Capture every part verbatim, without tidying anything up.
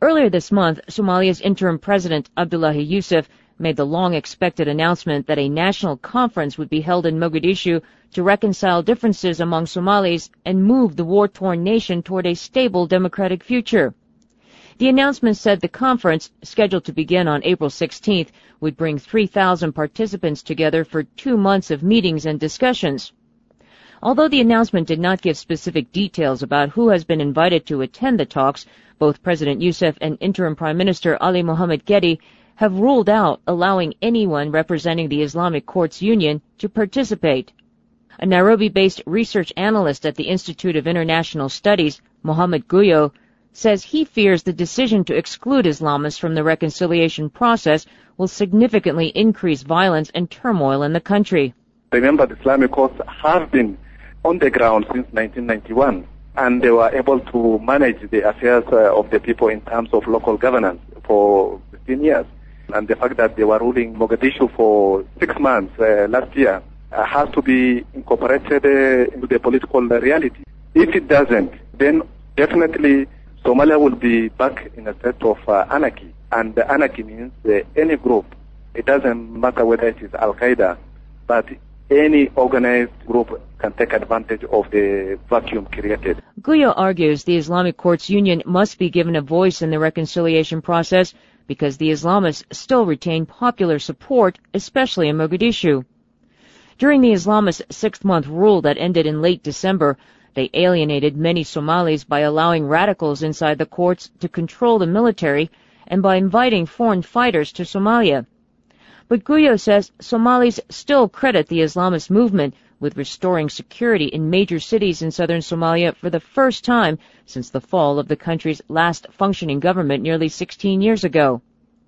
Earlier this month, Somalia's interim president, Abdullahi Yusuf, made the long-expected announcement that a national conference would be held in Mogadishu to reconcile differences among Somalis and move the war-torn nation toward a stable democratic future. The announcement said the conference, scheduled to begin on April sixteenth, would bring three thousand participants together for two months of meetings and discussions. Although the announcement did not give specific details about who has been invited to attend the talks, both President Yusuf and Interim Prime Minister Ali Mohammed Gedi have ruled out allowing anyone representing the Islamic Courts Union to participate. A Nairobi-based research analyst at the Institute of International Studies, Mohammed Guyo, says he fears the decision to exclude Islamists from the reconciliation process will significantly increase violence and turmoil in the country. Remember, the Islamic courts have been on the ground since nineteen ninety-one, and they were able to manage the affairs uh, of the people in terms of local governance for fifteen years. And the fact that they were ruling Mogadishu for six months uh, last year uh, has to be incorporated uh, into the political reality. If it doesn't, then definitely Somalia will be back in a state of uh, anarchy. And the anarchy means uh, any group, it doesn't matter whether it is Al-Qaeda, but any organized group can take advantage of the vacuum created. Guyo argues the Islamic Courts Union must be given a voice in the reconciliation process because the Islamists still retain popular support, especially in Mogadishu. During the Islamists' six-month rule that ended in late December, they alienated many Somalis by allowing radicals inside the courts to control the military and by inviting foreign fighters to Somalia. But Guyo says Somalis still credit the Islamist movement with restoring security in major cities in southern Somalia for the first time since the fall of the country's last functioning government nearly sixteen years ago.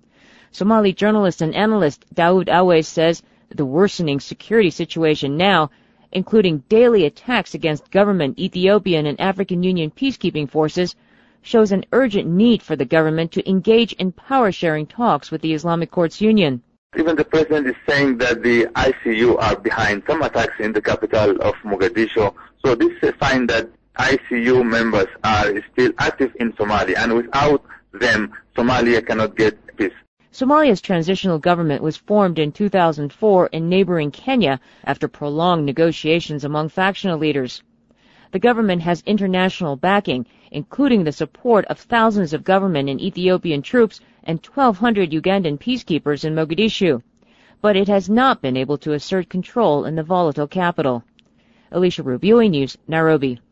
Somali journalist and analyst Daoud Awais says the worsening security situation now, including daily attacks against government, Ethiopian, and African Union peacekeeping forces, shows an urgent need for the government to engage in power-sharing talks with the Islamic Courts Union. Even the president is saying that the I C U are behind some attacks in the capital of Mogadishu. So this is a sign that I C U members are still active in Somalia, and without them, Somalia cannot get peace. Somalia's transitional government was formed in two thousand four in neighboring Kenya after prolonged negotiations among factional leaders. The government has international backing, including the support of thousands of government and Ethiopian troops and twelve hundred Ugandan peacekeepers in Mogadishu. But it has not been able to assert control in the volatile capital. Alicia Rubio, News, Nairobi.